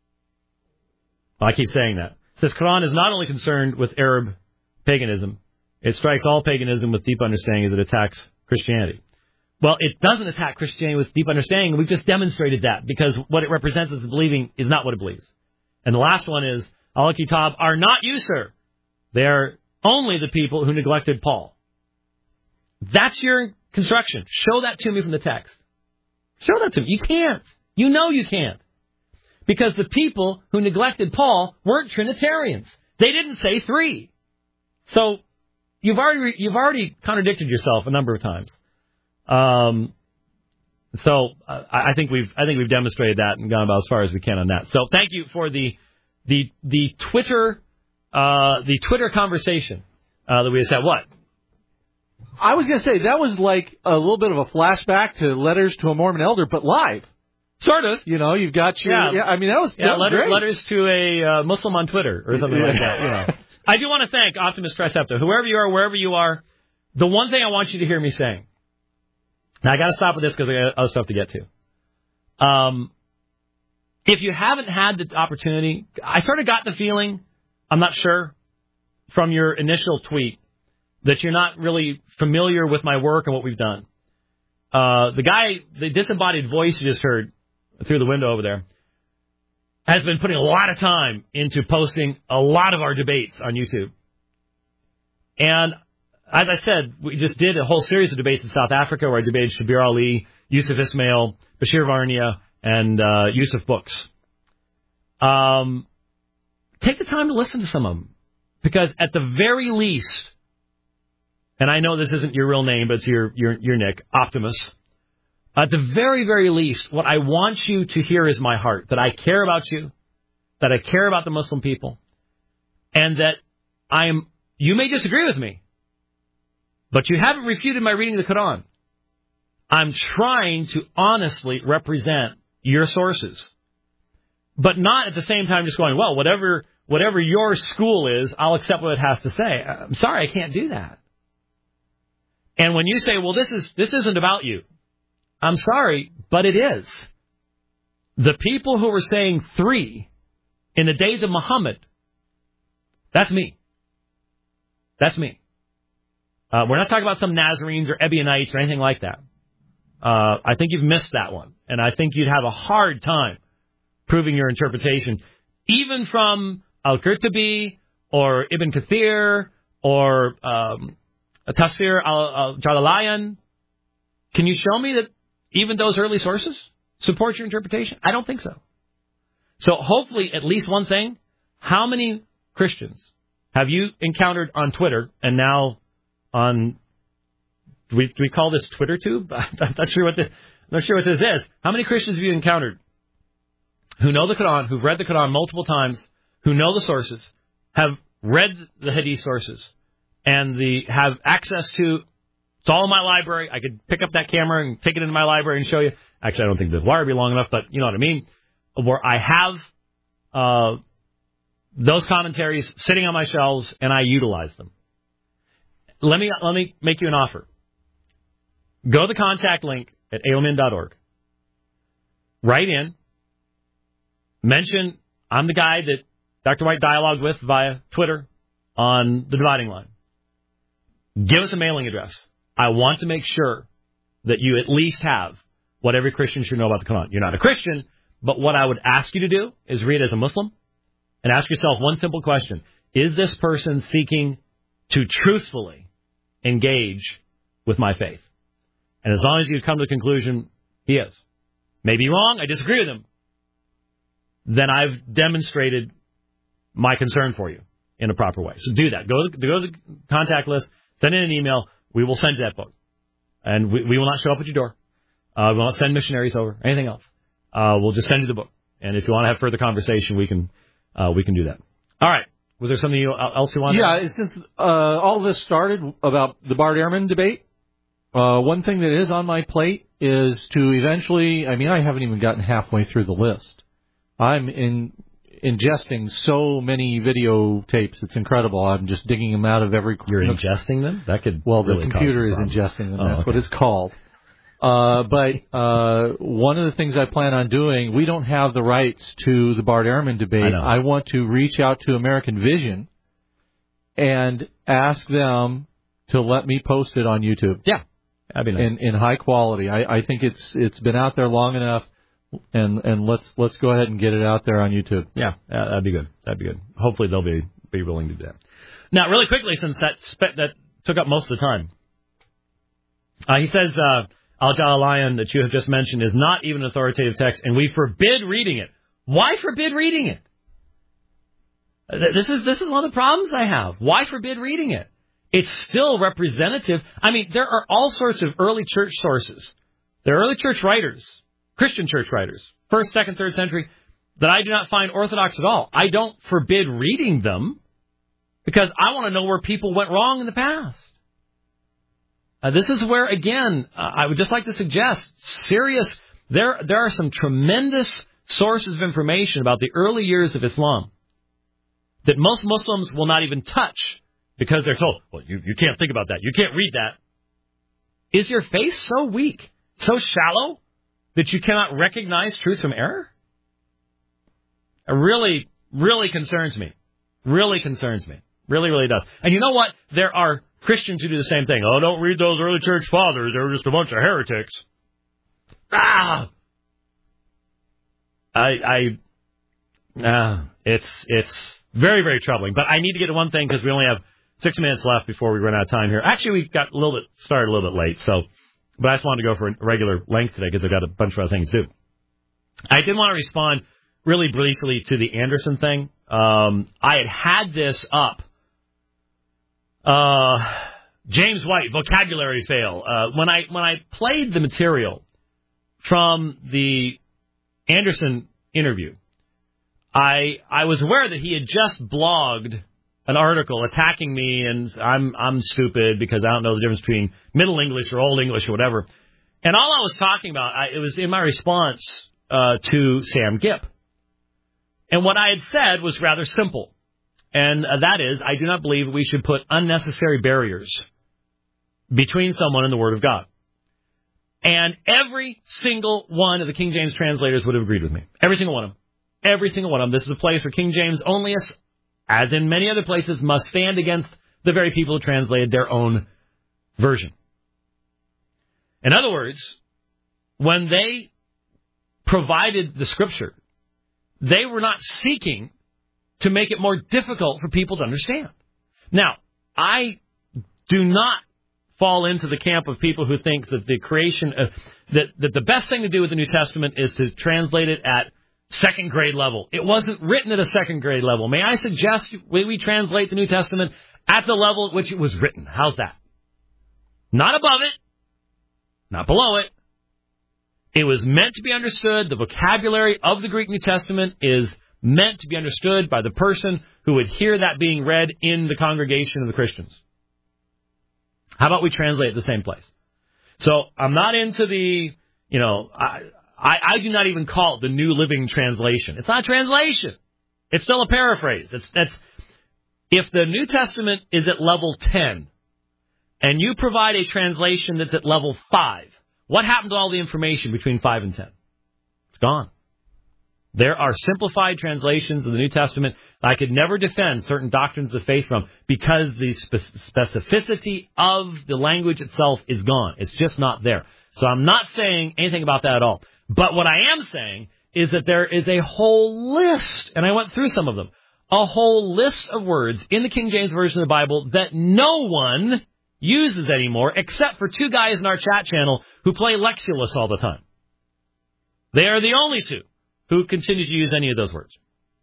keep saying that. It says Quran is not only concerned with Arab paganism, it strikes all paganism with deep understanding as it attacks Christianity. Well, it doesn't attack Christianity with deep understanding. We've just demonstrated that because what it represents as believing is not what it believes. And the last one is, Al-Kitab are not you, sir. They are only the people who neglected Paul. That's your construction. Show that to me from the text. Show that to me. You can't. You know you can't. Because the people who neglected Paul weren't Trinitarians. They didn't say three. So you've already contradicted yourself a number of times. So I think we've demonstrated that and gone about as far as we can on that. So thank you for the Twitter conversation that we just had. What? I was going to say that was like a little bit of a flashback to Letters to a Mormon Elder, but live. Sort of. You know, you've got your... Yeah, I mean, that was great. Letters to a Muslim on Twitter or something like that. You know. I do want to thank Optimus Tricepta. Whoever you are, wherever you are, the one thing I want you to hear me saying, now I got to stop with this because I got other stuff to get to. if you haven't had the opportunity, I sort of got the feeling, I'm not sure, from your initial tweet, that you're not really familiar with my work and what we've done. The guy, the disembodied voice you just heard through the window over there, has been putting a lot of time into posting a lot of our debates on YouTube. And as I said, we just did a whole series of debates in South Africa where I debated Shabir Ali, Yusuf Ismail, Bashir Varnia, and Yusuf Books. Take the time to listen to some of them. Because at the very least, and I know this isn't your real name, but it's your nick, Optimus. At the very, very least, what I want you to hear is my heart, that I care about you, that I care about the Muslim people, and that you may disagree with me, but you haven't refuted my reading the Quran. I'm trying to honestly represent your sources, but not at the same time just going, well, whatever your school is, I'll accept what it has to say. I'm sorry, I can't do that. And when you say, well, this isn't about you, I'm sorry, but it is. The people who were saying 3 in the days of Muhammad, that's me. That's me. We're not talking about some Nazarenes or Ebionites or anything like that. I think you've missed that one. And I think you'd have a hard time proving your interpretation, even from Al-Qurtubi or Ibn Kathir or Tafsir al-Jalalayan. Can you show me that even those early sources support your interpretation? I don't think so. So hopefully at least one thing, how many Christians have you encountered on Twitter and now on, do we call this Twitter tube? I'm not sure what this is. How many Christians have you encountered who know the Quran, who've read the Quran multiple times, who know the sources, have read the Hadith sources, and have access to, it's all in my library. I could pick up that camera and take it into my library and show you. Actually, I don't think the wire would be long enough, but you know what I mean. Where I have those commentaries sitting on my shelves and I utilize them. Let me make you an offer. Go to the contact link at aomin.org. Write in. Mention I'm the guy that Dr. White dialogued with via Twitter on the dividing line. Give us a mailing address. I want to make sure that you at least have what every Christian should know about the Quran. You're not a Christian, but what I would ask you to do is read as a Muslim and ask yourself one simple question. Is this person seeking to truthfully engage with my faith? And as long as you come to the conclusion, he is. Maybe wrong, I disagree with him. Then I've demonstrated my concern for you in a proper way. So do that. Go to the contact list, send in an email. We will send you that book. And we will not show up at your door. We will not send missionaries over, anything else. We'll just send you the book. And if you want to have further conversation, we can do that. All right. Was there something else you wanted? Yeah, since all this started about the Bart Ehrman debate, one thing that is on my plate is to eventually, I haven't even gotten halfway through the list. I'm ingesting so many videotapes. It's incredible. I'm just digging them out of every corner. You're ingesting them? That could the computer is ingesting them. That's what it's called. But one of the things I plan on doing, we don't have the rights to the Bart Ehrman debate. I want to reach out to American Vision and ask them to let me post it on YouTube. Yeah, that'd be nice. In high quality. I think it's been out there long enough, and let's go ahead and get it out there on YouTube. Yeah, that'd be good. Hopefully they'll be willing to do that. Now, really quickly, since that took up most of the time, he says. Al-Jalalayan that you have just mentioned is not even an authoritative text, and we forbid reading it. Why forbid reading it? This is one of the problems I have. Why forbid reading it? It's still representative. There are all sorts of early church sources. There are early church writers, Christian church writers, 1st, 2nd, 3rd century, that I do not find orthodox at all. I don't forbid reading them because I want to know where people went wrong in the past. This is where, again, I would just like to suggest there are some tremendous sources of information about the early years of Islam that most Muslims will not even touch because they're told, well, you can't think about that. You can't read that. Is your faith so weak, so shallow, that you cannot recognize truth from error? It really, really concerns me. Really concerns me. Really, really does. And you know what? There are Christians who do the same thing. Oh, don't read those early church fathers. They were just a bunch of heretics. It's very, very troubling. But I need to get to one thing because we only have 6 minutes left before we run out of time here. Actually, we got started a little bit late, but I just wanted to go for a regular length today because I've got a bunch of other things to do. I did want to respond really briefly to the Anderson thing. I had this up. James White, vocabulary fail. When I played the material from the Anderson interview, I was aware that he had just blogged an article attacking me, and I'm stupid because I don't know the difference between Middle English or Old English or whatever. And all I was talking about, it was in my response to Sam Gipp. And what I had said was rather simple, and that is, I do not believe we should put unnecessary barriers between someone and the Word of God. And every single one of the King James translators would have agreed with me. Every single one of them. Every single one of them. This is a place where King James onlyists, as in many other places, must stand against the very people who translated their own version. In other words, when they provided the Scripture, they were not seeking to make it more difficult for people to understand. Now, I do not fall into the camp of people who think that the creation that the best thing to do with the New Testament is to translate it at second grade level. It wasn't written at a second grade level. May I suggest we translate the New Testament at the level at which it was written? How's that? Not above it, not below it. It was meant to be understood. The vocabulary of the Greek New Testament is meant to be understood by the person who would hear that being read in the congregation of the Christians. How about we translate it the same place? So I'm not into the, I do not even call it the New Living Translation. It's not a translation. It's still a paraphrase. If the New Testament is at level 10 and you provide a translation that's at level 5, what happened to all the information between 5 and 10? It's gone. There are simplified translations of the New Testament I could never defend certain doctrines of faith from because the specificity of the language itself is gone. It's just not there. So I'm not saying anything about that at all. But what I am saying is that there is a whole list, and I went through some of them, a whole list of words in the King James Version of the Bible that no one uses anymore except for 2 guys in our chat channel who play Lexulus all the time. They are the only 2 who continue to use any of those words.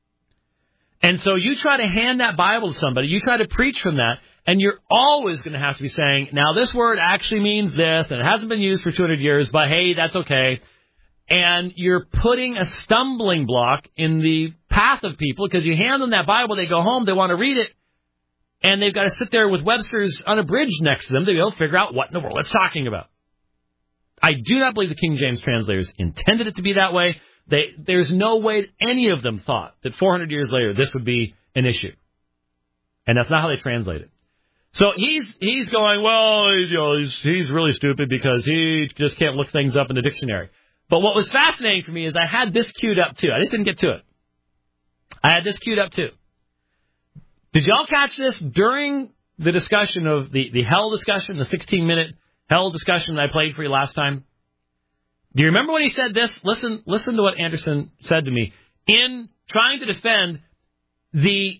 And so you try to hand that Bible to somebody, you try to preach from that, and you're always going to have to be saying, now this word actually means this, and it hasn't been used for 200 years, but hey, that's okay. And you're putting a stumbling block in the path of people because you hand them that Bible, they go home, they want to read it, and they've got to sit there with Webster's Unabridged next to them to be able to figure out what in the world it's talking about. I do not believe the King James translators intended it to be that way. There's no way any of them thought that 400 years later this would be an issue. And that's not how they translate it. So he's going, well, he's really stupid because he just can't look things up in the dictionary. But what was fascinating for me is I had this queued up too. I just didn't get to it. I had this queued up too. Did y'all catch this during the discussion of the hell discussion, the 16-minute hell discussion that I played for you last time? Do you remember when he said this? Listen to what Anderson said to me in trying to defend the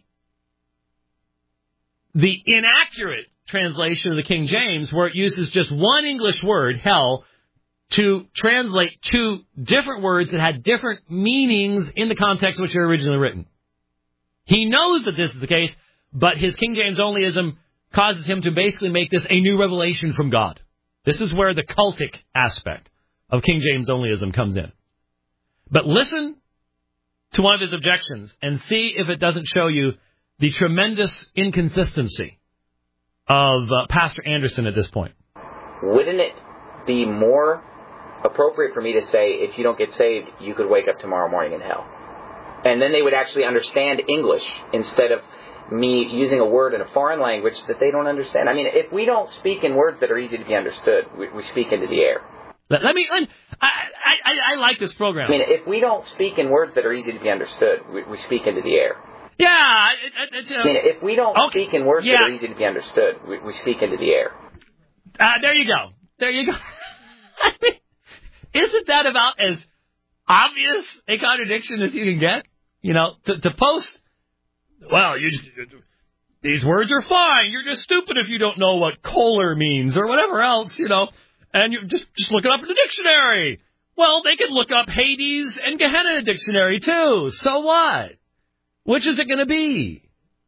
inaccurate translation of the King James where it uses just one English word, hell, to translate 2 different words that had different meanings in the context in which they were originally written. He knows that this is the case, but his King James onlyism causes him to basically make this a new revelation from God. This is where the cultic aspect of King James onlyism comes in. But listen to one of his objections and see if it doesn't show you the tremendous inconsistency of Pastor Anderson at this point. Wouldn't it be more appropriate for me to say, if you don't get saved, you could wake up tomorrow morning in hell? And then they would actually understand English instead of me using a word in a foreign language that they don't understand. I mean, if we don't speak in words that are easy to be understood, we speak into the air. I like this program. I mean, if we don't speak in words that are easy to be understood, we speak into the air. Yeah. I mean, if we don't speak in words that are easy to be understood, we speak into the air. There you go. There you go. I mean, isn't that about as obvious a contradiction as you can get? You know, to post, well, these words are fine. You're just stupid if you don't know what Kohler means or whatever else, you know, and you just look it up in the dictionary. Well, they can look up Hades and Gehenna in a dictionary, too. So what? Which is it going to be?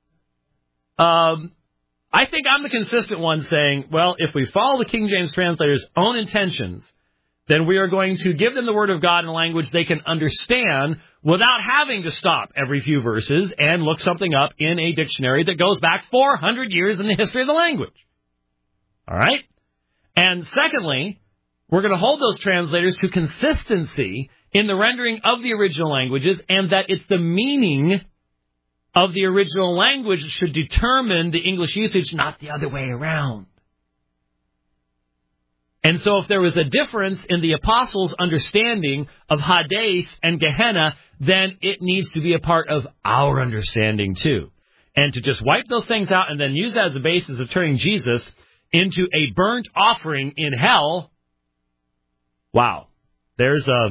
I think I'm the consistent one saying, well, if we follow the King James translator's own intentions, then we are going to give them the Word of God in a language they can understand without having to stop every few verses and look something up in a dictionary that goes back 400 years in the history of the language. All right? And secondly, we're going to hold those translators to consistency in the rendering of the original languages, and that it's the meaning of the original language that should determine the English usage, not the other way around. And so if there was a difference in the apostles' understanding of Hades and Gehenna, then it needs to be a part of our understanding too. And to just wipe those things out and then use that as a basis of turning Jesus into a burnt offering in hell, wow, there's a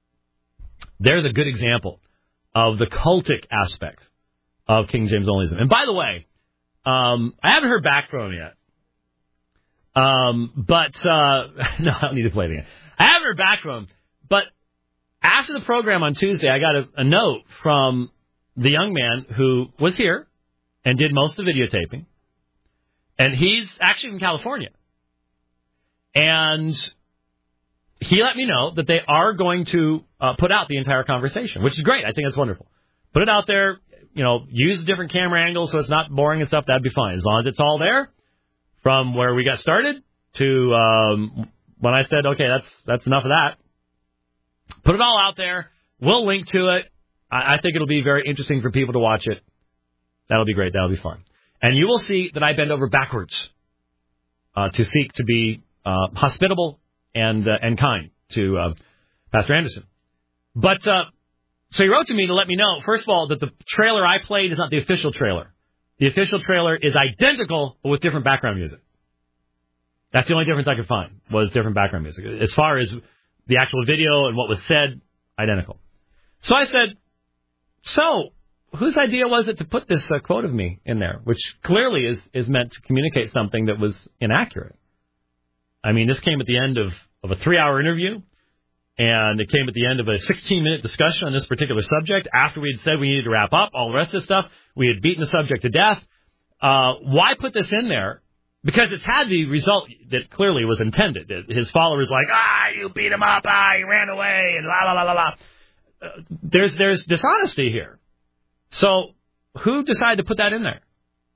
good example of the cultic aspect of King James onlyism. And by the way, I haven't heard back from him yet. No, I don't need to play it again. I haven't heard back from him, but after the program on Tuesday, I got a note from the young man who was here and did most of the videotaping, and he's actually from California. And he let me know that they are going to put out the entire conversation, which is great. I think that's wonderful. Put it out there, you know, use different camera angles so it's not boring and stuff. That'd be fine. As long as it's all there. From where we got started to when I said, okay, that's enough of that. Put it all out there. We'll link to it. I think it'll be very interesting for people to watch it. That'll be great. That'll be fun. And you will see that I bend over backwards to seek to be hospitable and kind to Pastor Anderson. But so he wrote to me to let me know, first of all, that the trailer I played is not the official trailer. The official trailer is identical, but with different background music. That's the only difference I could find, was different background music. As far as the actual video and what was said, identical. So I said, so whose idea was it to put this quote of me in there, which clearly is meant to communicate something that was inaccurate? I mean, this came at the end of a 3-hour interview, and it came at the end of a 16-minute discussion on this particular subject after we had said we needed to wrap up all the rest of this stuff. We had beaten the subject to death. Why put this in there? Because it's had the result that clearly was intended. His followers like, you beat him up, he ran away, and la, la, la, la, la. There's dishonesty here. So who decided to put that in there?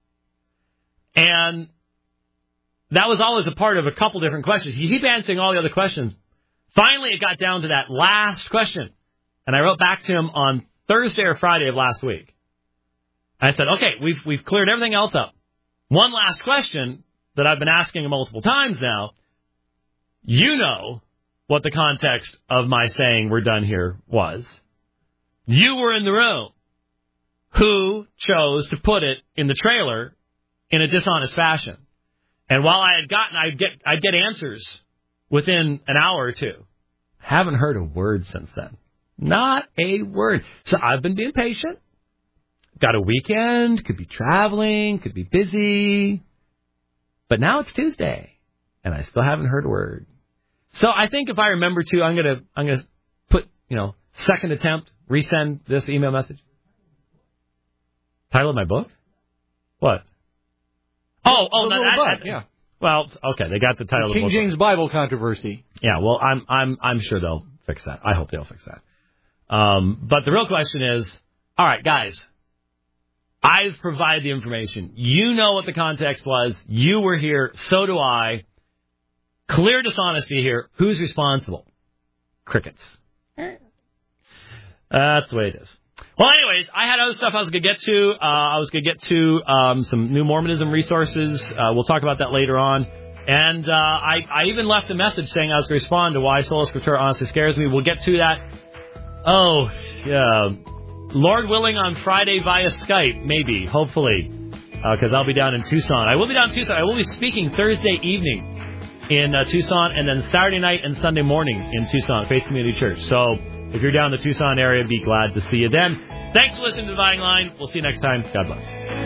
And that was always a part of a couple different questions. You keep answering all the other questions. Finally, it got down to that last question. And I wrote back to him on Thursday or Friday of last week. I said, okay, we've cleared everything else up. One last question that I've been asking multiple times now. You know what the context of my saying we're done here was. You were in the room. Who chose to put it in the trailer in a dishonest fashion? And while I'd get answers within an hour or two. Haven't heard a word since then. Not a word. So I've been being patient. Got a weekend, could be traveling, could be busy. But now it's Tuesday, and I still haven't heard a word. So I think if I remember to, I'm gonna put, second attempt, resend this email message. Title of my book? What? Oh, yeah. Well, okay, they got the title of the book. King James Bible controversy. Yeah, well, I'm sure they'll fix that. I hope they'll fix that. But the real question is, all right, guys, I've provided the information. You know what the context was. You were here. So do I. Clear dishonesty here. Who's responsible? Crickets. That's the way it is. Well, anyways, I had other stuff I was going to get to. I was going to get to some new Mormonism resources. We'll talk about that later on. And I even left a message saying I was going to respond to why Sola Scriptura honestly scares me. We'll get to that. Oh, yeah. Lord willing, on Friday via Skype, maybe, hopefully, because I'll be down in Tucson. I will be down in Tucson. I will be speaking Thursday evening in Tucson, and then Saturday night and Sunday morning in Tucson, Faith Community Church. So if you're down in the Tucson area, be glad to see you then. Thanks for listening to Dividing Line. We'll see you next time. God bless.